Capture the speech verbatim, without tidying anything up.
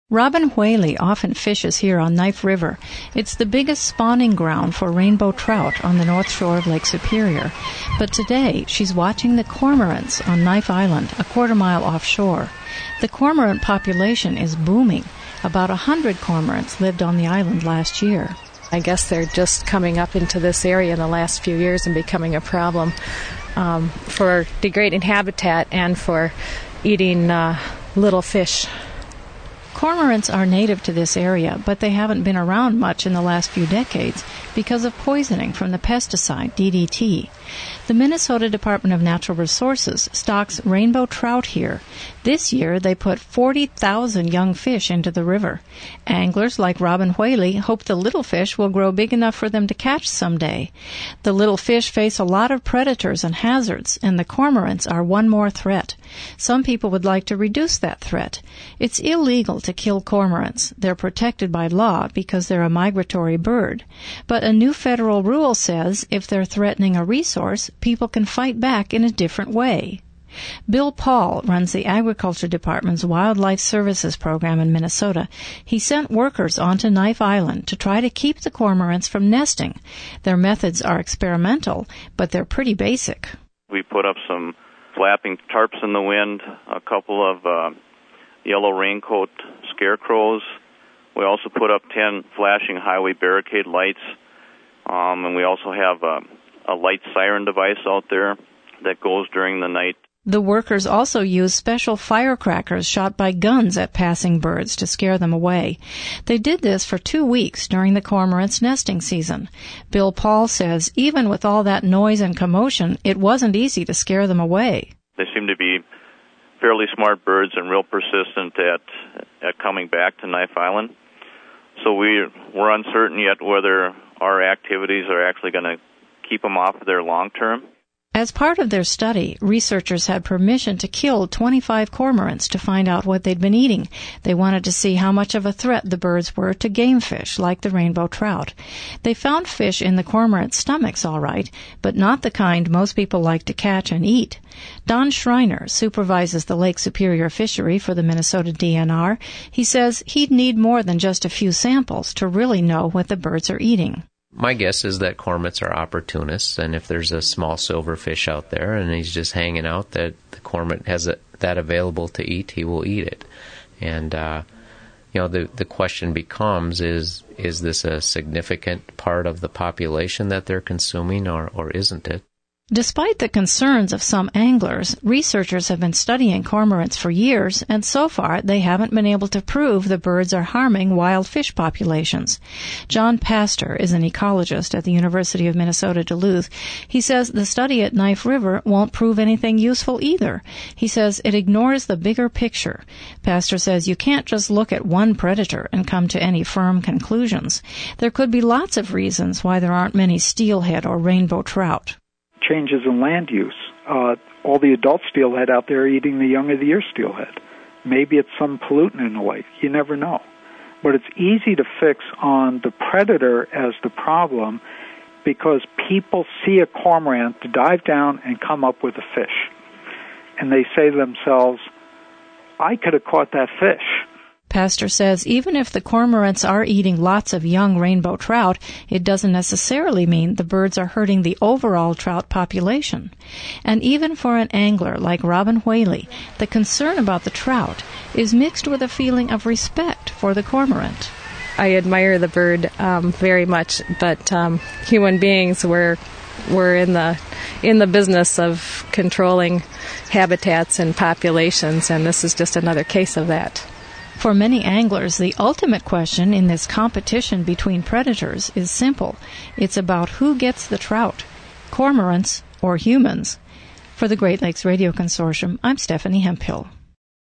Robin Whaley often fishes here on Knife River. It's the biggest spawning ground for rainbow trout on the north shore of Lake Superior. But today, she's watching the cormorants on Knife Island, a quarter mile offshore. The cormorant population is booming. About a hundred cormorants lived on the island last year. I guess they're just coming up into this area in the last few years and becoming a problem um, for degrading habitat and for eating uh, little fish. Cormorants are native to this area, but they haven't been around much in the last few decades because of poisoning from the pesticide D D T. The Minnesota Department of Natural Resources stocks rainbow trout here. This year, they put forty thousand young fish into the river. Anglers like Robin Whaley hope the little fish will grow big enough for them to catch someday. The little fish face a lot of predators and hazards, and the cormorants are one more threat. Some people would like to reduce that threat. It's illegal to kill cormorants. They're protected by law because they're a migratory bird. But a new federal rule says if they're threatening a resource, people can fight back in a different way. Bill Paul runs the Agriculture Department's Wildlife Services program in Minnesota. He sent workers onto Knife Island to try to keep the cormorants from nesting. Their methods are experimental, but they're pretty basic. We put up some flapping tarps in the wind, a couple of uh, yellow raincoat scarecrows. We also put up ten flashing highway barricade lights, um, and we also have a, a light siren device out there that goes during the night. The workers also use special firecrackers shot by guns at passing birds to scare them away. They did this for two weeks during the cormorants' nesting season. Bill Paul says even with all that noise and commotion, it wasn't easy to scare them away. They seem to be fairly smart birds and real persistent at at coming back to Knife Island. So we, we're uncertain yet whether our activities are actually going to keep them off there long term. As part of their study, researchers had permission to kill twenty-five cormorants to find out what they'd been eating. They wanted to see how much of a threat the birds were to game fish, like the rainbow trout. They found fish in the cormorants' stomachs all right, but not the kind most people like to catch and eat. Don Schreiner supervises the Lake Superior fishery for the Minnesota D N R. He says he'd need more than just a few samples to really know what the birds are eating. My guess is that cormorants are opportunists, and if there's a small silverfish out there and he's just hanging out, that the cormorant has a, that available to eat, he will eat it. And, uh, you know, the, the question becomes, is is this a significant part of the population that they're consuming, or, or isn't it? Despite the concerns of some anglers, researchers have been studying cormorants for years, and so far they haven't been able to prove the birds are harming wild fish populations. John Pastor is an ecologist at the University of Minnesota Duluth. He says the study at Knife River won't prove anything useful either. He says it ignores the bigger picture. Pastor says you can't just look at one predator and come to any firm conclusions. There could be lots of reasons why there aren't many steelhead or rainbow trout. Changes in land use. Uh, all the adult steelhead out there are eating the young of the year steelhead. Maybe it's some pollutant in the lake. You never know. But it's easy to fix on the predator as the problem because people see a cormorant to dive down and come up with a fish. And they say to themselves, I could have caught that fish. Pastor says even if the cormorants are eating lots of young rainbow trout, it doesn't necessarily mean the birds are hurting the overall trout population. And even for an angler like Robin Whaley, the concern about the trout is mixed with a feeling of respect for the cormorant. I admire the bird um, very much, but um, human beings were were in the in the business of controlling habitats and populations, and this is just another case of that. For many anglers, the ultimate question in this competition between predators is simple. It's about who gets the trout, cormorants or humans. For the Great Lakes Radio Consortium, I'm Stephanie Hemphill.